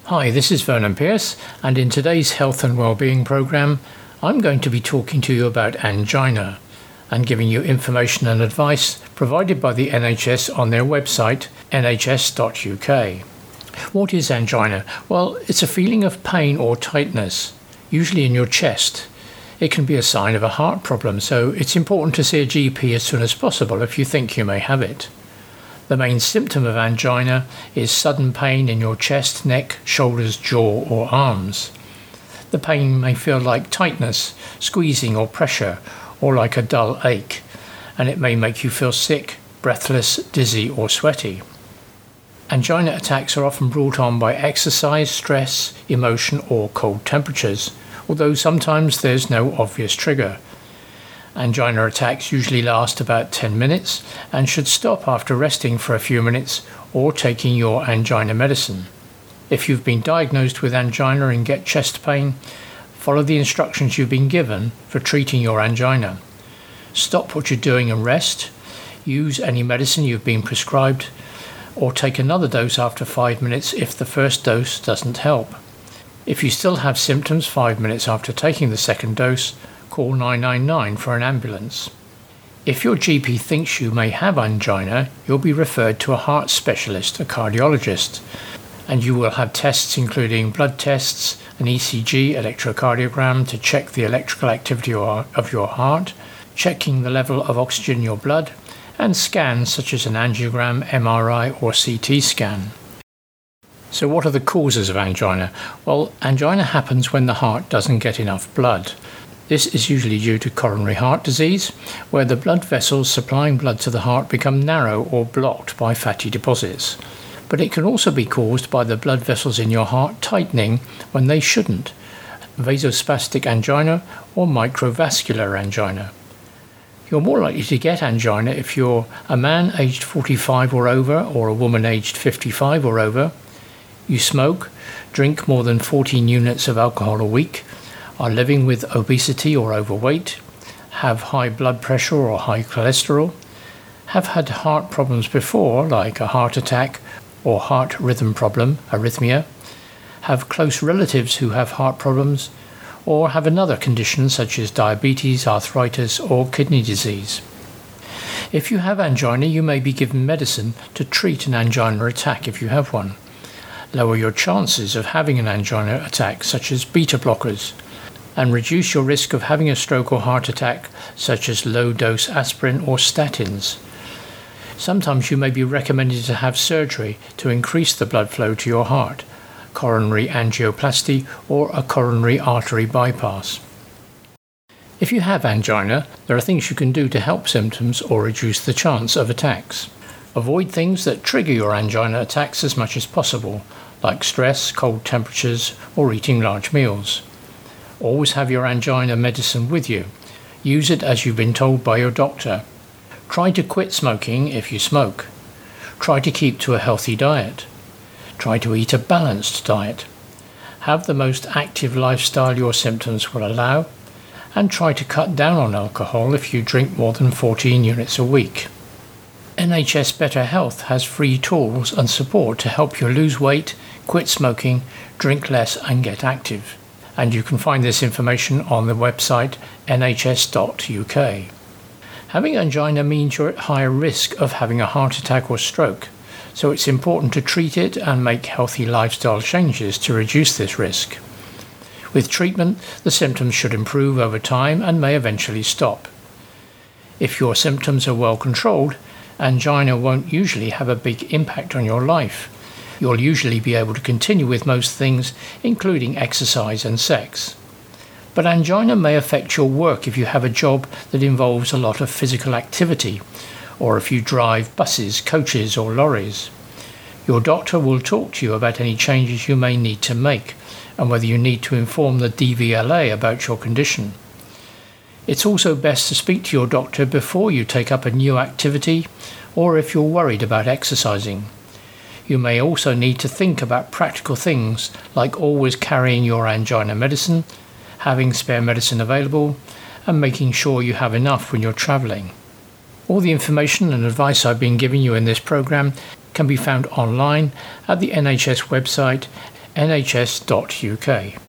Hi, this is Vernon Pierce, and in today's Health and Wellbeing programme, I'm going to be talking to you about angina and giving you information and advice provided by the NHS on their website, nhs.uk. What is angina? Well, it's a feeling of pain or tightness, usually in your chest. It can be a sign of a heart problem, so it's important to see a GP as soon as possible if you think you may have it. The main symptom of angina is sudden pain in your chest, neck, shoulders, jaw or arms. The pain may feel like tightness, squeezing or pressure, or like a dull ache, and it may make you feel sick, breathless, dizzy or sweaty. Angina attacks are often brought on by exercise, stress, emotion or cold temperatures, although sometimes there's no obvious trigger. Angina attacks usually last about 10 minutes and should stop after resting for a few minutes or taking your angina medicine. If you've been diagnosed with angina and get chest pain, follow the instructions you've been given for treating your angina. Stop what you're doing and rest. Use any medicine you've been prescribed, or take another dose after 5 minutes if the first dose doesn't help. If you still have symptoms 5 minutes after taking the second dose, call 999 for an ambulance. If your GP thinks you may have angina, you'll be referred to a heart specialist, a cardiologist, and you will have tests including blood tests, an ECG, electrocardiogram to check the electrical activity of your heart, checking the level of oxygen in your blood, and scans such as an angiogram, MRI or CT scan. So what are the causes of angina? Well, angina happens when the heart doesn't get enough blood. This is usually due to coronary heart disease, where the blood vessels supplying blood to the heart become narrow or blocked by fatty deposits. But it can also be caused by the blood vessels in your heart tightening when they shouldn't, vasospastic angina or microvascular angina. You're more likely to get angina if you're a man aged 45 or over or a woman aged 55 or over, you smoke, drink more than 14 units of alcohol a week, are living with obesity or overweight, have high blood pressure or high cholesterol, have had heart problems before like a heart attack or heart rhythm problem, arrhythmia, have close relatives who have heart problems, or have another condition such as diabetes, arthritis or kidney disease. If you have angina, you may be given medicine to treat an angina attack if you have one. Lower your chances of having an angina attack such as beta blockers, and reduce your risk of having a stroke or heart attack such as low-dose aspirin or statins. Sometimes you may be recommended to have surgery to increase the blood flow to your heart, coronary angioplasty or a coronary artery bypass. If you have angina, there are things you can do to help symptoms or reduce the chance of attacks. Avoid things that trigger your angina attacks as much as possible, like stress, cold temperatures or eating large meals. Always have your angina medicine with you. Use it as you've been told by your doctor. Try to quit smoking if you smoke. Try to keep to a healthy diet. Try to eat a balanced diet. Have the most active lifestyle your symptoms will allow, and try to cut down on alcohol if you drink more than 14 units a week. NHS Better Health has free tools and support to help you lose weight, quit smoking, drink less and get active. And you can find this information on the website nhs.uk. Having angina means you're at higher risk of having a heart attack or stroke, so it's important to treat it and make healthy lifestyle changes to reduce this risk. With treatment, the symptoms should improve over time and may eventually stop. If your symptoms are well controlled, angina won't usually have a big impact on your life. You'll usually be able to continue with most things, including exercise and sex. But angina may affect your work if you have a job that involves a lot of physical activity, or if you drive buses, coaches or lorries. Your doctor will talk to you about any changes you may need to make, and whether you need to inform the DVLA about your condition. It's also best to speak to your doctor before you take up a new activity, or if you're worried about exercising. You may also need to think about practical things like always carrying your angina medicine, having spare medicine available, and making sure you have enough when you're travelling. All the information and advice I've been giving you in this programme can be found online at the NHS website nhs.uk.